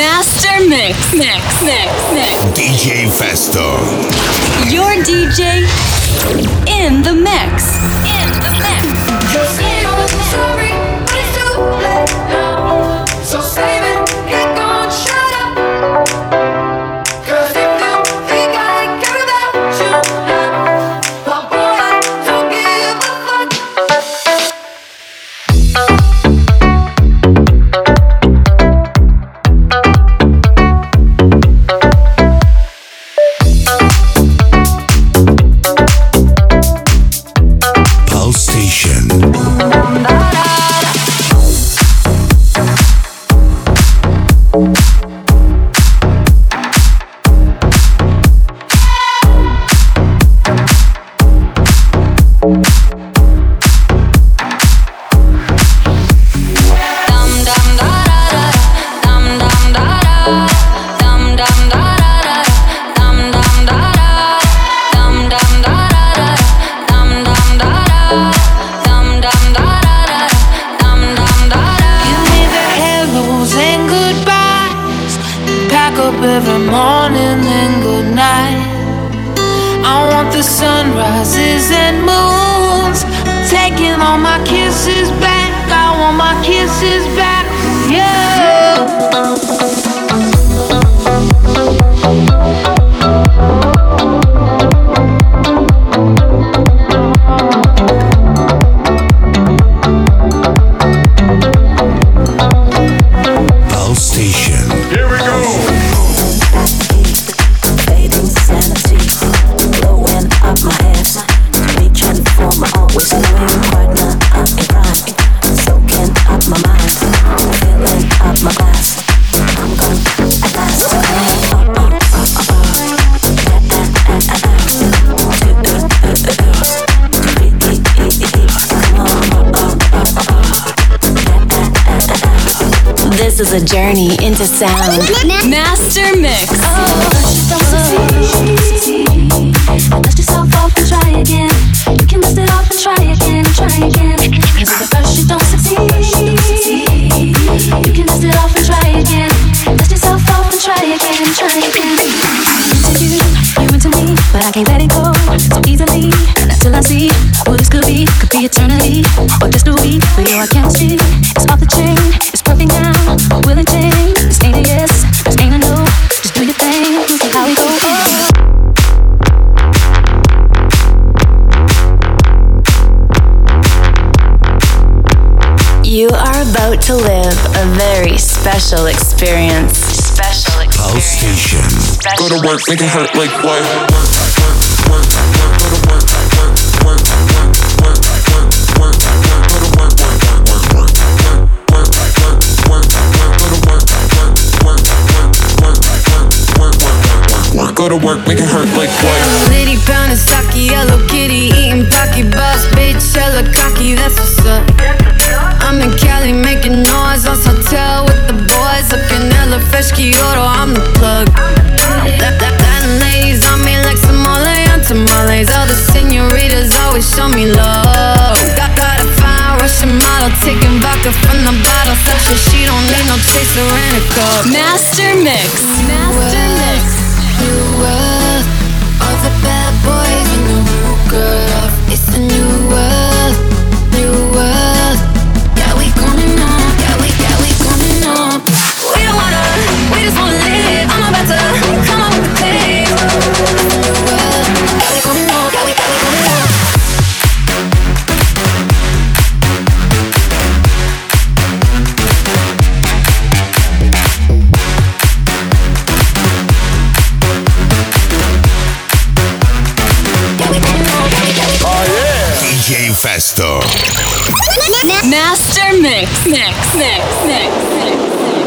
Master Mix. DJ Festo. Your DJ in the mix. Sorry, but it's too late now. So save it, get gone, shut up. 'Cause if you think I care about you now, well, boy, I don't give a fuck. Pulse Station. Every morning and good night. I want the sunrises and moons, taking all my kisses back. I want my kisses back. Yeah. Pulse Station. Here we go. This is a journey into sound. Master Mix. Dust yourself off and try again. You can dust it off and try again, try again. Cause if at first you don't succeed, you can dust it off and try again. Dust yourself off and try again, try again. Into you, you into me, but I can't let it go so easily. Not till I see what this could be eternity or just a week. But your chemistry is off the chain, it's perfect now. Will it change? This ain't a yes, this ain't a no. Just do your thing, we'll see how we go. You are about to live a very special experience. Pulse Station. Go to work, make it hurt like what? Go to work, make it hurt like what? Litty pound of sake, yellow kitty, eating pocky boss, bitch, hella cocky, that's what's up. I'm in Cali making noise on hotel with the boys, looking hella fresh, Kyoto, I'm the plug. Latin ladies on me like Somali on tamales. All the senoritas always show me love. Got a fine Russian model taking vodka from the bottle, such that she don't need no chaser in a cup. Master Mix. New world, all the bad boys in the hookah. It's a new world, new world. Yeah, we coming up, yeah, we coming up. We don't wanna, we just wanna live. I'm about to come up with the tape. It's a new world, yeah, we coming up, yeah, we coming up. DJ Festo. Master Mix.